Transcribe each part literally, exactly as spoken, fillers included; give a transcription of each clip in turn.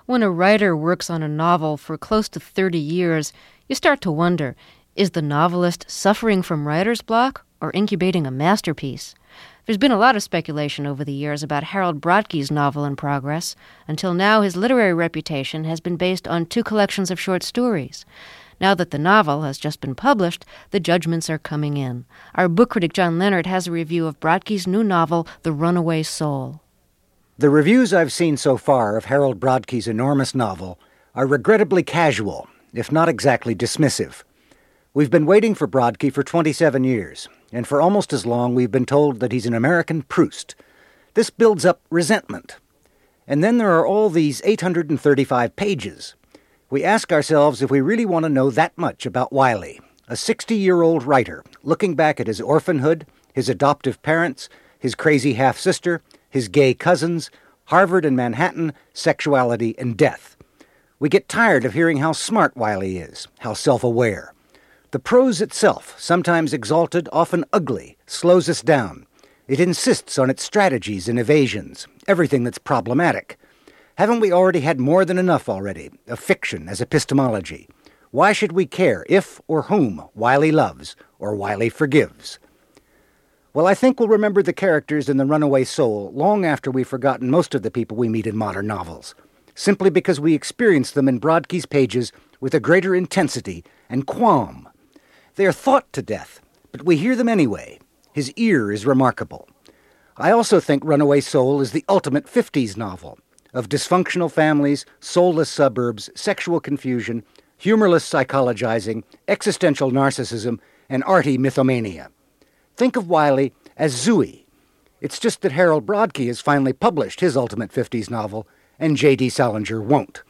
When a writer works on a novel for close to thirty years, you start to wonder, is the novelist suffering from writer's block or incubating a masterpiece? There's been a lot of speculation over the years about Harold Brodke's novel in progress. Until now, his literary reputation has been based on two collections of short stories. Now that the novel has just been published, the judgments are coming in. Our book critic John Leonard has a review of Brodke's new novel, The Runaway Soul. The reviews I've seen so far of Harold Brodke's enormous novel are regrettably casual, if not exactly dismissive. We've been waiting for Brodke for twenty-seven years, and for almost as long we've been told that he's an American Proust. This builds up resentment. And then there are all these eight hundred thirty-five pages. We ask ourselves if we really want to know that much about Wiley, a sixty-year-old writer looking back at his orphanhood, his adoptive parents, his crazy half-sister, his gay cousins, Harvard and Manhattan, sexuality and death. We get tired of hearing how smart Wiley is, how self-aware. The prose itself, sometimes exalted, often ugly, slows us down. It insists on its strategies and evasions, everything that's problematic. Haven't we already had more than enough already of fiction as epistemology? Why should we care if or whom Wiley loves or Wiley forgives? Well, I think we'll remember the characters in The Runaway Soul long after we've forgotten most of the people we meet in modern novels, simply because we experience them in Brodke's pages with a greater intensity and qualm. They are thought to death, but we hear them anyway. His ear is remarkable. I also think Runaway Soul is the ultimate fifties novel, of dysfunctional families, soulless suburbs, sexual confusion, humorless psychologizing, existential narcissism, and arty mythomania. Think of Wiley as Zooey. It's just that Harold Brodke has finally published his ultimate fifties novel, and J D. Salinger won't.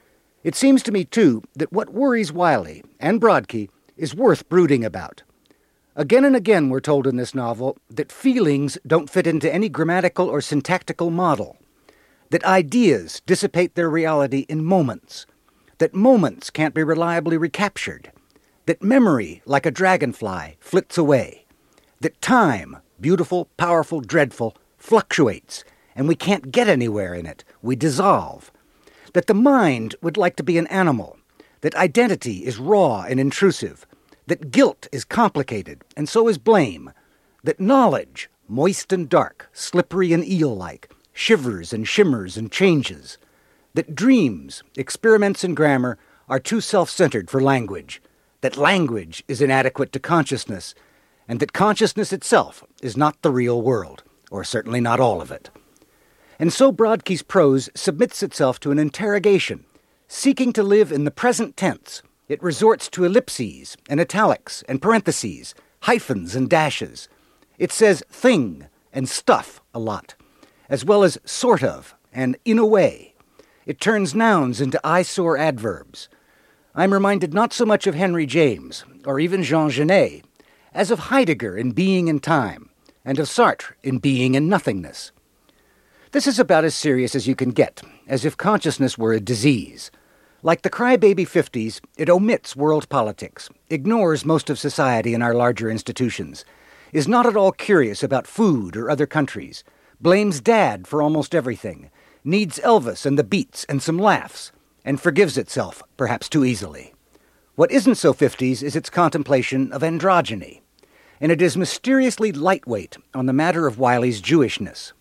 It seems to me, too, that what worries Wiley and Brodke is worth brooding about. Again and again we're told in this novel that feelings don't fit into any grammatical or syntactical model, that ideas dissipate their reality in moments, that moments can't be reliably recaptured, that memory, like a dragonfly, flits away, that time, beautiful, powerful, dreadful, fluctuates, and we can't get anywhere in it. We dissolve. That the mind would like to be an animal, that identity is raw and intrusive, that guilt is complicated, and so is blame, that knowledge, moist and dark, slippery and eel-like, shivers and shimmers and changes, that dreams, experiments in grammar, are too self-centered for language, that language is inadequate to consciousness, and that consciousness itself is not the real world, or certainly not all of it. And so Brodke's prose submits itself to an interrogation. Seeking to live in the present tense, it resorts to ellipses and italics and parentheses, hyphens and dashes. It says thing and stuff a lot, as well as sort of and in a way. It turns nouns into eyesore adverbs. I'm reminded not so much of Henry James, or even Jean Genet, as of Heidegger in Being and Time, and of Sartre in Being and Nothingness. This is about as serious as you can get, as if consciousness were a disease. Like the crybaby fifties, it omits world politics, ignores most of society and our larger institutions, is not at all curious about food or other countries, blames Dad for almost everything, needs Elvis and the Beats and some laughs, and forgives itself, perhaps too easily. What isn't so fifties is its contemplation of androgyny, and it is mysteriously lightweight on the matter of Wiley's Jewishness.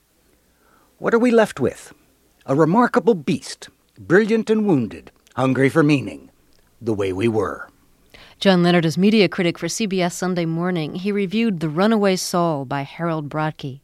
What are we left with? A remarkable beast, brilliant and wounded, hungry for meaning, the way we were. John Leonard is media critic for C B S Sunday Morning. He reviewed The Runaway Soul by Harold Brodke.